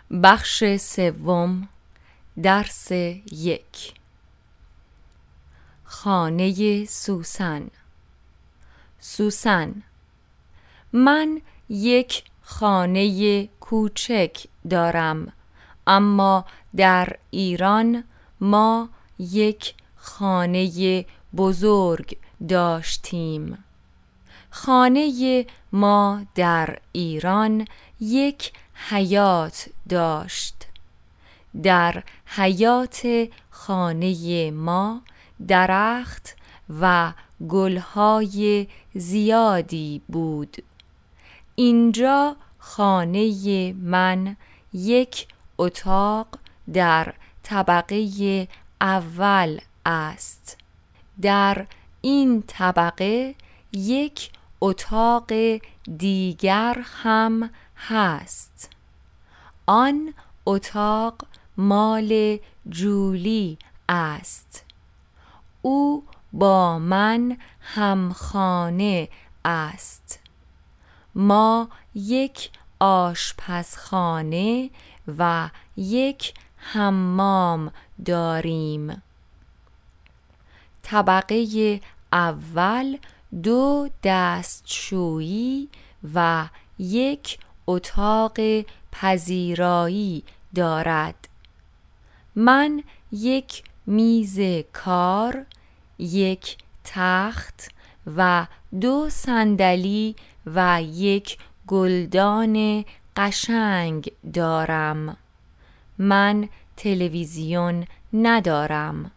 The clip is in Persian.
بخش سوم، درس 1. خانه سوسن. سوسن: من یک خانه کوچک دارم، اما در ایران ما یک خانه بزرگ داشتیم. خانه ما در ایران یک حیاط داشت. در حیاط خانه ما درخت و گلهای زیادی بود. اینجا خانه من یک اتاق در طبقه اول است. در این طبقه یک اتاق دیگر هم هست. آن اتاق مال جولی است. او با من همخانه است. ما یک آشپزخانه و یک حمام داریم. طبقه اول 2 دستشویی و یک اتاق پذیرایی دارد. من یک میز کار، یک تخت و 2 صندلی و یک گلدان قشنگ دارم. من تلویزیون ندارم.